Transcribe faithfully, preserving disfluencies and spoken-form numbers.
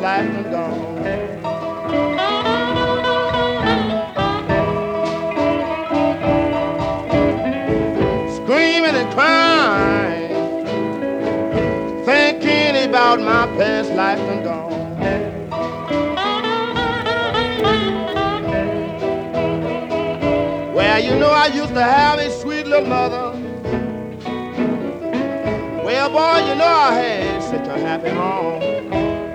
life done gone. Screaming and crying, thinking about my past life done gone. Well, you know I used to have a sweet little mother. Well, boy, you know I had such a happy home.